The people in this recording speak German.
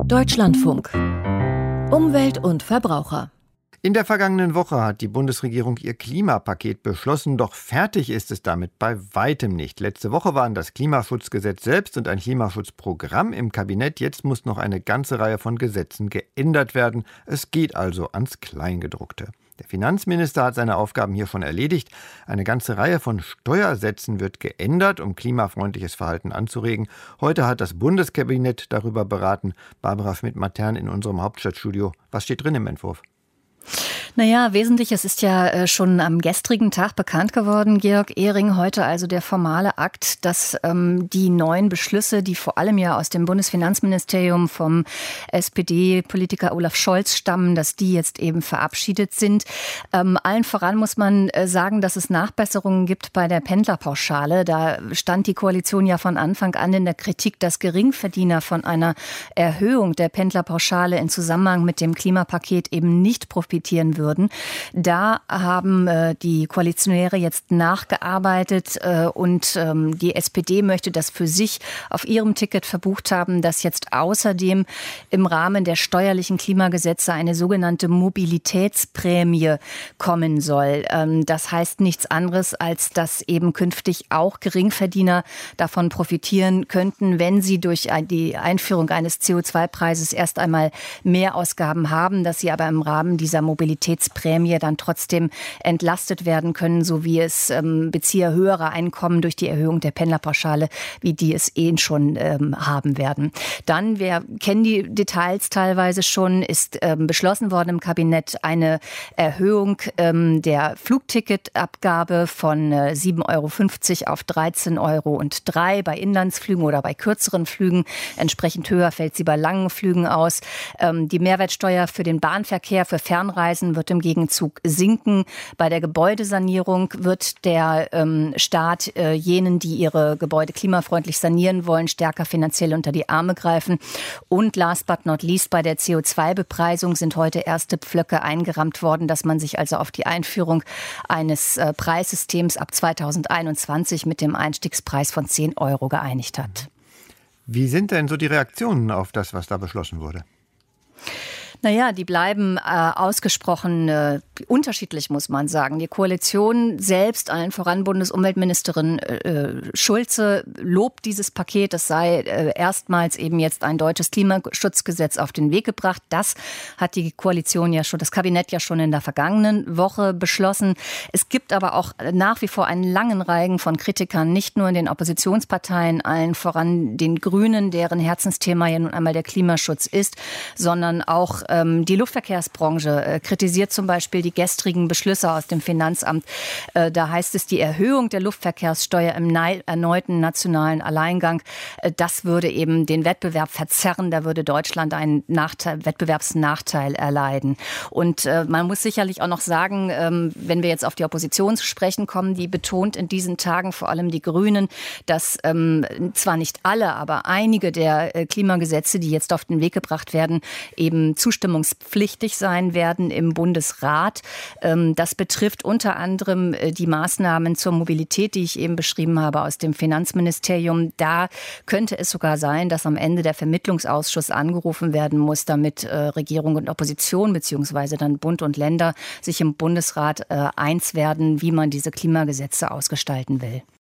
Deutschlandfunk. Umwelt und Verbraucher. In der vergangenen Woche hat die Bundesregierung ihr Klimapaket beschlossen, doch fertig ist es damit bei weitem nicht. Letzte Woche waren das Klimaschutzgesetz selbst und ein Klimaschutzprogramm im Kabinett. Jetzt muss noch eine ganze Reihe von Gesetzen geändert werden. Es geht also ans Kleingedruckte. Der Finanzminister hat seine Aufgaben hier schon erledigt. Eine ganze Reihe von Steuersätzen wird geändert, um klimafreundliches Verhalten anzuregen. Heute hat das Bundeskabinett darüber beraten. Barbara Schmidt-Matern in unserem Hauptstadtstudio. Was steht drin im Entwurf? Naja, Wesentliches ist ja schon am gestrigen Tag bekannt geworden, Georg Ehring. Heute also der formale Akt, dass die neuen Beschlüsse, die vor allem ja aus dem Bundesfinanzministerium vom SPD-Politiker Olaf Scholz stammen, dass die jetzt eben verabschiedet sind. Allen voran muss man sagen, dass es Nachbesserungen gibt bei der Pendlerpauschale. Da stand die Koalition ja von Anfang an in der Kritik, dass Geringverdiener von einer Erhöhung der Pendlerpauschale in Zusammenhang mit dem Klimapaket eben nicht profitieren würden. Da haben die Koalitionäre jetzt nachgearbeitet und die SPD möchte das für sich auf ihrem Ticket verbucht haben, dass jetzt außerdem im Rahmen der steuerlichen Klimagesetze eine sogenannte Mobilitätsprämie kommen soll. Das heißt nichts anderes, als dass eben künftig auch Geringverdiener davon profitieren könnten, wenn sie durch die Einführung eines CO2-Preises erst einmal Mehrausgaben haben, dass sie aber im Rahmen dieser Mobilitätsprämie dann trotzdem entlastet werden können, so wie es Bezieher höherer Einkommen durch die Erhöhung der Pendlerpauschale, wie die es schon haben werden. Dann, wir kennen die Details teilweise schon, ist beschlossen worden im Kabinett eine Erhöhung der Flugticketabgabe von 7,50 € auf 13,03 € bei Inlandsflügen oder bei kürzeren Flügen. Entsprechend höher fällt sie bei langen Flügen aus. Die Mehrwertsteuer für den Bahnverkehr für Fernreisen wird im Gegenzug sinken. Bei der Gebäudesanierung wird der Staat jenen, die ihre Gebäude klimafreundlich sanieren wollen, stärker finanziell unter die Arme greifen. Und last but not least, bei der CO2-Bepreisung sind heute erste Pflöcke eingerammt worden, dass man sich also auf die Einführung eines Preissystems ab 2021 mit dem Einstiegspreis von 10 € geeinigt hat. Wie sind denn so die Reaktionen auf das, was da beschlossen wurde? Naja, die bleiben ausgesprochen unterschiedlich, muss man sagen. Die Koalition selbst, allen voran Bundesumweltministerin Schulze, lobt dieses Paket. Es sei erstmals eben jetzt ein deutsches Klimaschutzgesetz auf den Weg gebracht. Das hat die Koalition ja schon, das Kabinett ja schon in der vergangenen Woche beschlossen. Es gibt aber auch nach wie vor einen langen Reigen von Kritikern, nicht nur in den Oppositionsparteien, allen voran den Grünen, deren Herzensthema ja nun einmal der Klimaschutz ist, sondern auch die Luftverkehrsbranche kritisiert zum Beispiel die gestrigen Beschlüsse aus dem Finanzamt. Da heißt es, die Erhöhung der Luftverkehrssteuer im erneuten nationalen Alleingang, das würde eben den Wettbewerb verzerren. Da würde Deutschland einen Wettbewerbsnachteil erleiden. Und man muss sicherlich auch noch sagen, wenn wir jetzt auf die Opposition zu sprechen kommen, die betont in diesen Tagen, vor allem die Grünen, dass zwar nicht alle, aber einige der Klimagesetze, die jetzt auf den Weg gebracht werden, eben zustimmungspflichtig sein werden im Bundesrat. Das betrifft unter anderem die Maßnahmen zur Mobilität, die ich eben beschrieben habe aus dem Finanzministerium. Da könnte es sogar sein, dass am Ende der Vermittlungsausschuss angerufen werden muss, damit Regierung und Opposition beziehungsweise dann Bund und Länder sich im Bundesrat eins werden, wie man diese Klimagesetze ausgestalten will.